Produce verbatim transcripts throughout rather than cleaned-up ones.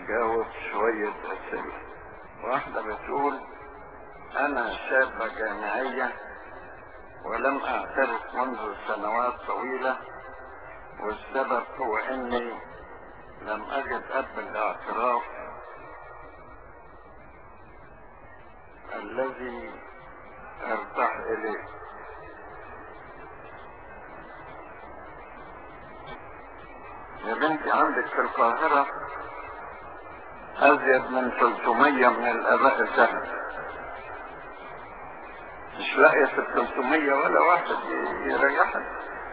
جاوب شوية أسئلة. واحدة بتقول: أنا شابة جامعية ولم أعترف منذ سنوات طويلة، والسبب هو أني لم أجد أب الاعتراف الذي أرتاح إليه. يا بنتي، عندك في القاهرة أزيد من ثلاثمية من الآباء الكهنة، مش لاقية في الثلاثمية ولا واحد يريحك.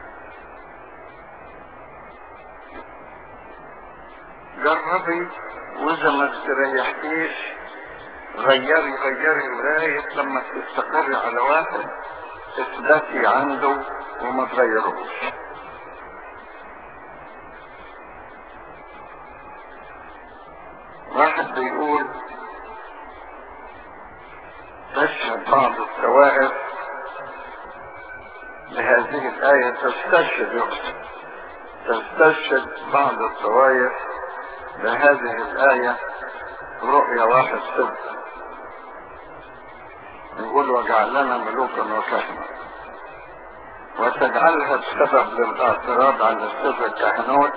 جربي، وإذا ما استريحتيش غيري غيري لغاية لما تستقري على واحد اثبتي عنده وما تغيروش. واحد بيقول: تشهد بعض الطوائف بهذه الآية، تستشهد يقصد تستشهد بعض الطوائف بهذه الآية رؤيا واحد ستة، يقول: وجعلنا ملوكا وكهنة، وتجعلها السبب للاعتراض على سر الكهنوت،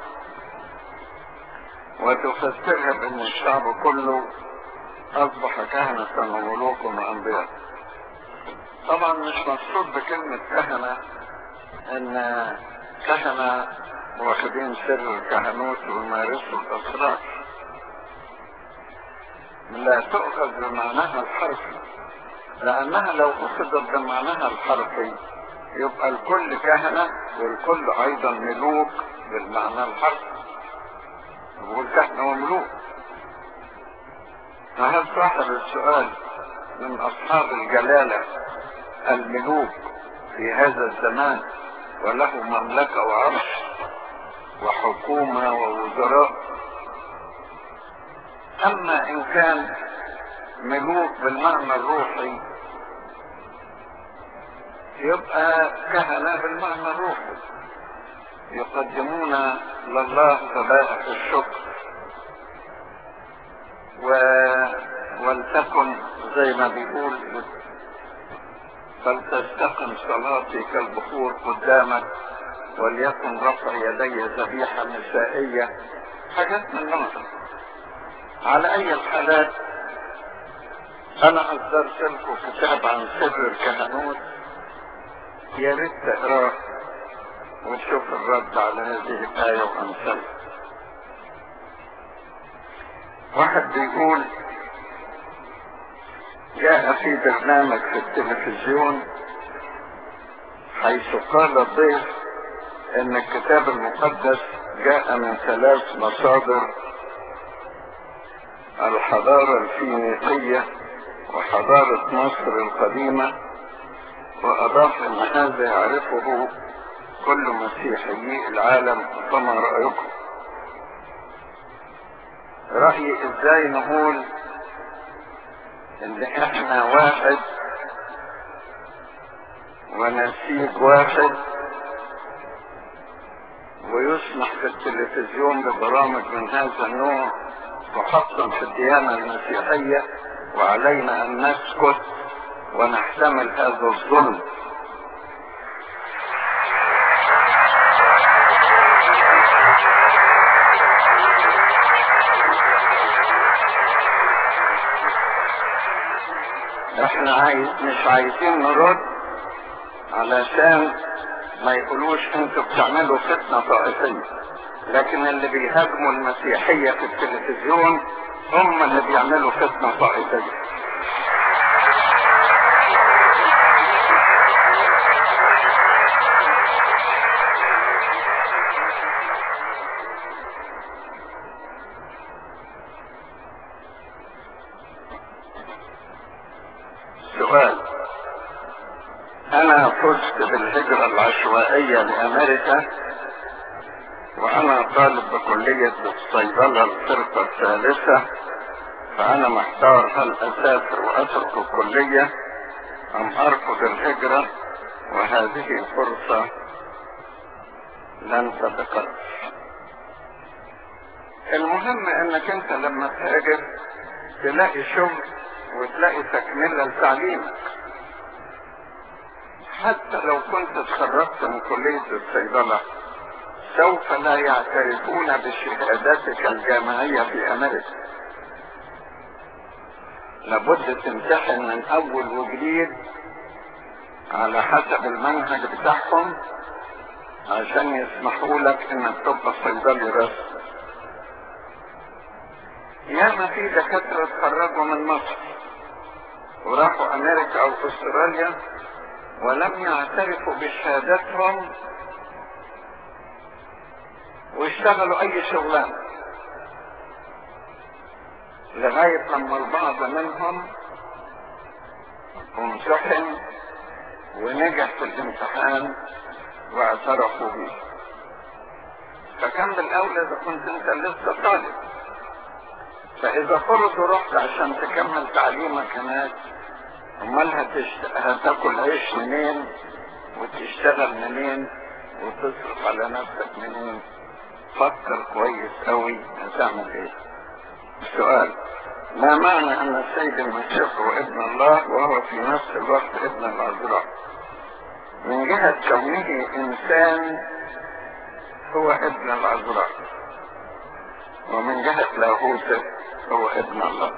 وتفسرها بأن الشعب كله أصبح كهنة وملوك وأنبياء. طبعا مش مقصود بكلمة كهنة إن كهنة واخدين سر الكهنوت ويمارسوا الأسرار، لا تؤخذ بمعناها الحرفي، لأنها لو أخذت بمعناها الحرفي يبقى الكل كهنة والكل أيضا ملوك بالمعنى الحرفي، يقول كهنة وملوك. فهل صاحب السؤال من أصحاب الجلالة الملوك في هذا الزمان وله مملكة وعرش وحكومة ووزراء؟ أما إن كان ملوك بالمعنى الروحي يبقى كهنة بالمعنى الروحي، يقدمون لله ذبائح الشكر، و... ولتكن زي ما بيقول: فلتستقم صلاتي كالبخور قدامك، وليكن رفع يدي ذبيحة نسائية، حاجات من نوع. على أي الحالات أنا أصدرت لكم كتاب عن سر الكهنوت، يا ريت تقراه وتشوف الرد على هذه الآية وأمثالها. واحد بيقول: جاء في برنامج في التلفزيون حيث قال الضيف ان الكتاب المقدس جاء من ثلاث مصادر: الحضارة الفينيقية وحضارة مصر القديمة، واضاف ان هذا يعرفه كل مسيحيي العالم، فما رأيكم؟ رأيي ازاي نقول ان احنا واحد ونسيج واحد، ويسمح في التلفزيون ببرامج من هذا النوع وخاصة في الديانة المسيحية، وعلينا ان نسكت ونحتمل هذا الظلم؟ احنا عايز مش عايزين نرد علشان ما يقولوش انتوا بتعملوا فتنة طائفية، لكن اللي بيهاجموا المسيحية في التلفزيون هم اللي بيعملوا فتنة طائفية. سؤال: أنا فزت بالهجرة العشوائية لأمريكا، وأنا طالب بكلية الصيدلة الفرقة الثالثة، فأنا محتار هل أسافر وأترك الكلية أم أرفض الهجرة، وهذه فرصة لن تتكرر. المهم انك انت لما تهاجر تلاقي شغل وتلاقي تكملة لتعليمك. حتى لو كنت اتخرجت من كلية الصيدلة سوف لا يعترفون بشهادتك الجامعية في امريكا. لابد تمتحن من اول وجديد على حسب المنهج بتاعهم عشان يسمحوا لك انك تبقى صيدلي رسمي. ياما في دكاترة اتخرجوا من مصر وراحوا امريكا او استراليا ولم يعترفوا بشهادتهم واشتغلوا اي شغلانة، لغاية لما البعض منهم امتحن ونجح في الامتحان واعترفوا به. فكان بالاولى اذا كنت انت لسه طالب، فاذا فرض رحت عشان تكمل تعليمك هناك امال هتشت... هتاكل عيش منين وتشتغل منين وتصرف على نفسك منين؟ فكر كويس قوي هتعمل ايه. السؤال: ما معنى ان السيد المسيح هو ابن الله وهو في نفس الوقت ابن العذراء؟ من جهة كونه انسان هو ابن العذراء، ومن جهة لاهوته هو ابن الله.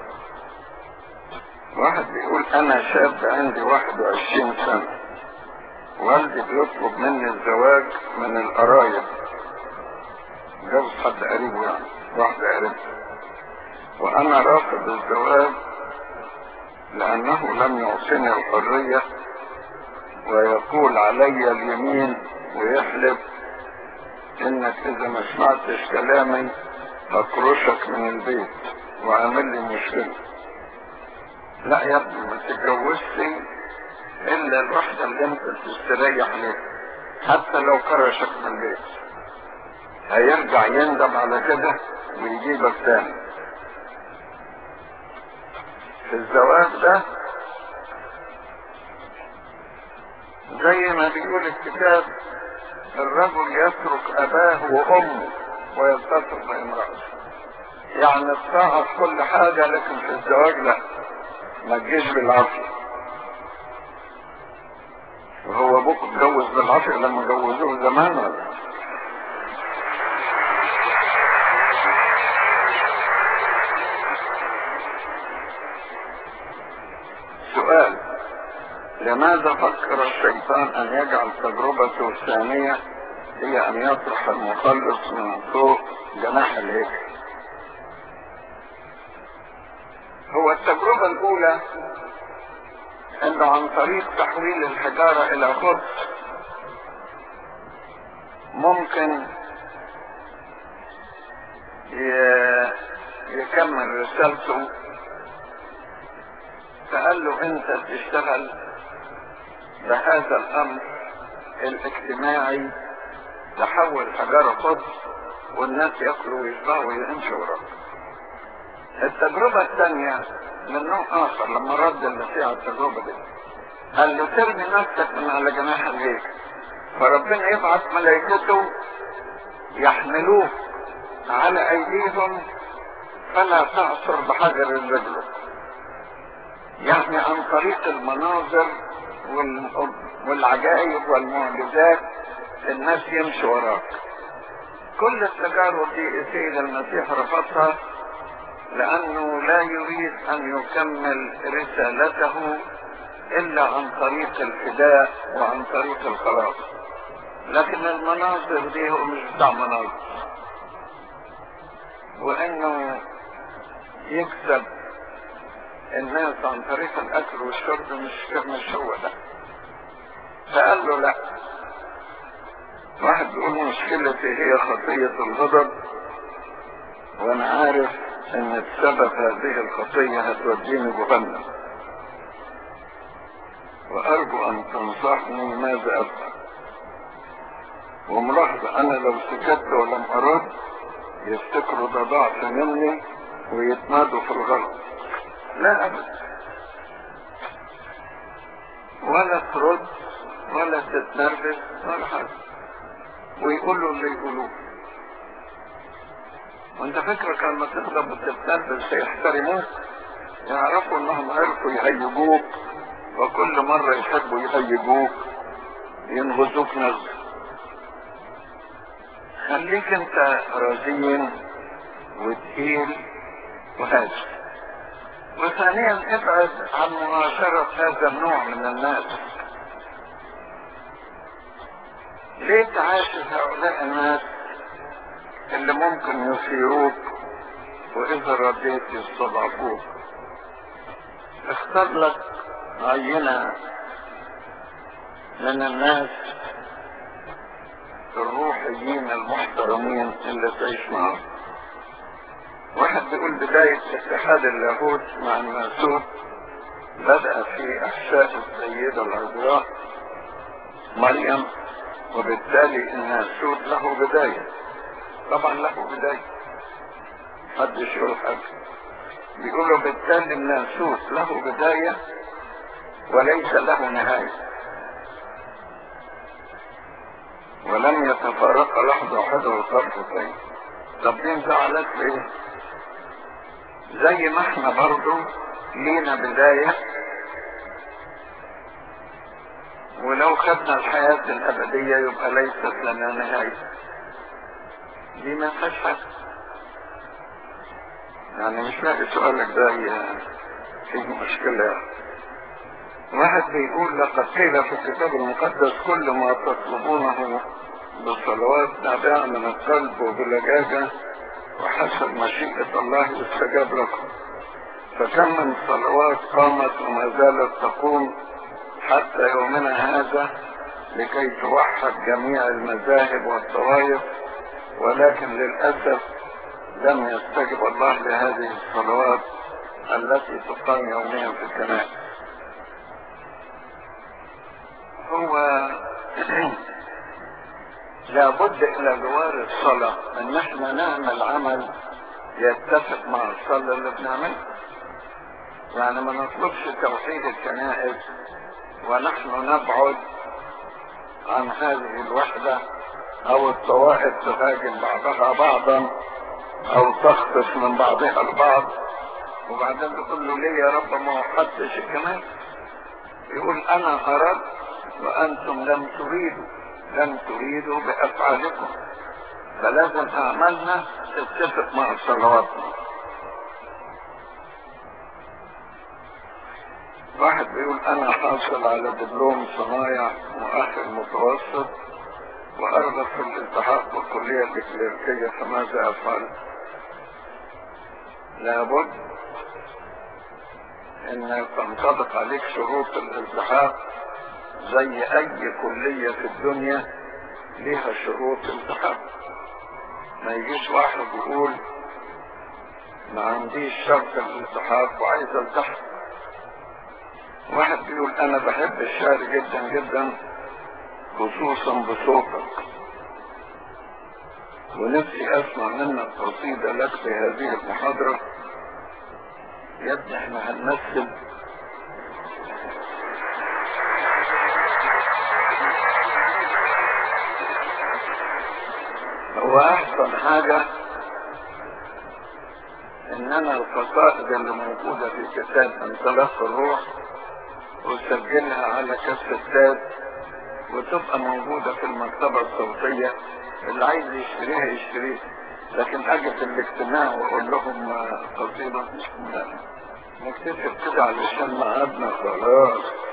واحد بيقول انا شاب عندي واحد وعشرين سنة، والدي بيطلب مني الزواج من القرايب، جوز حد قريبه يعني واحد قريبه، وانا رافض الزواج لانه لم يعطيني الحرية ويقول علي اليمين ويحلف انك اذا ما سمعتش كلامي اكرشك من البيت وعامل لي مشكلة. لا يا ابني، ما تتجوزش الا الواحدة اللي انت تستريح لها، حتى لو كرشك من البيت هيرجع يندم على كده ويجيبك تاني. في الزواج ده زي ما بيقول الكتاب الرجل يترك اباه وامه ويلتصق بامرأته، يعني الطاعة في كل حاجة، لكن في الزواج لا، ما تجيش بالعافية. وهو ابوك اتجوز بالعافية لما جوزوه زمان ولا؟ سؤال: لماذا فكر الشيطان ان يجعل تجربته الثانية هي ان يطرح المخلص من فوق جناح الهيكل؟ هو التجربة الاولى انه عن طريق تحويل الحجارة الى خبز ممكن يكمل رسالته. فقال له انت تشتغل بهذا الامر الاجتماعي، تحول حجارة خبز والناس ياكلوا ويشبعوا ويمشوا وراك. التجربة الثانية من نوع اخر، لما رد المسيح على التجربة دي قال له ترمي نفسك من على جناح الهيكل، فربنا يبعث ملائكته يحملوك على ايديهم فلا تعصر بحجر رجلك. يعني عن طريق المناظر والعجائب والمعجزات الناس يمشي وراك. كل التجارب دي السيد المسيح رفضها لانه لا يريد ان يكمل رسالته الا عن طريق الفداء وعن طريق الخلاص. لكن المناظر دي هو مش بتاع مناظر، وانه يكسب الناس عن طريق الاكل والشرب مش مش هو ده. فقال له لا. واحد بيقول مشكلتي هي خطية الغضب، وانا عارف ان بسبب هذه الخطية هتوديني جهنم، وارجو ان تنصحني ماذا افعل. وملاحظة انا لو سكت ولم ارد يفتكروا ده ضعف مني ويتمادوا في الغلط. لا ابدا، ولا ترد ولا تتنرفز ولا حاجة، ويقولوا اللي يقولوه. وانت فكرك لما تغضب وتتلبس يحترموك، يعرفوا انهم عرفوا يهيجوك، وكل مرة يحبوا يهيجوك ينغزوك نغز. خليك انت رزين وتقيل وهادي. وثانيا ابعد عن معاشرة هذا النوع من الناس. ليه تعاشر هؤلاء الناس اللي ممكن يثيروك واذا رديت يستضعفوك؟ اختار لك عينة من الناس الروحيين المحترمين اللي تعيش معهم. واحد بيقول بداية اتحاد اللاهوت مع الناسوت بدأ في احشاء السيدة العذراء مريم، وبالتالي الناسوت له بداية. طبعا له بداية، محدش يقول حاجة. بيقولوا بالتالي الناسوت له بداية وليس له نهاية، ولم يتفارق لحظة واحدة وطرفتين. طب دي انزعلت ليه؟ زي ما احنا برضو لينا بداية، ولو خدنا الحياة الأبدية يبقى ليست لنا نهاية. دي ما فيهاش حاجة. يعني مش لاقي سؤالك ده فيه مشكلة يعني. واحد بيقول لقد قيل في الكتاب المقدس كل ما تطلبونه بالصلوات نابعة من القلب وبلجاجة وحسب مشيئة الله يستجاب لكم. فكم من صلوات قامت وما زالت تقوم حتى يومنا هذا لكي توحد جميع المذاهب والطوائف، ولكن للأسف لم يستجب الله لهذه الصلوات التي تقام يوميا في الكنائس. هو لابد الى جوار الصلاة ان احنا نعمل عمل يتفق مع الصلاة اللي بنعملها. يعني ما نطلبش توحيد الكنائس ونحن نبعد عن هذه الوحدة، او الطوائف تهاجم بعضها بعضا او تخطف من بعضها البعض، وبعدين تقول له ليه يا رب ما وحدتش الكنائس؟ يقول انا اردت وانتم لم تريدوا، لم تريدوا بافعالكم، فلازم اعمالنا تتفق مع صلواتنا. واحد بيقول انا حاصل على دبلوم صنايع مؤهل متوسط وارغب في الالتحاق بالكلية الإكليريكية، فماذا افعل؟ لابد ان تنطبق عليك شروط الالتحاق زي اي كلية في الدنيا ليها شروط التحاق. ما يجيش واحد يقول ما عنديش شرط الالتحاق وعايز التحق. واحد بيقول انا بحب الشعر جدا جدا خصوصا بصوتك، ونفسي اسمع منك قصيدة لك في هذه المحاضرة. يا ابني احنا هنمثل؟ هو احسن حاجة اننا القصائد اللي موجودة في كتاب انطلاق الروح وسجلها على كاسيتات وتبقى موجودة في المكتبة الصوتية، اللي عايز يشتريها يشتريها. لكن اجي في الاجتماع واقول لهم قصيدة، نكتشف كده علشان ميعادنا خلاص.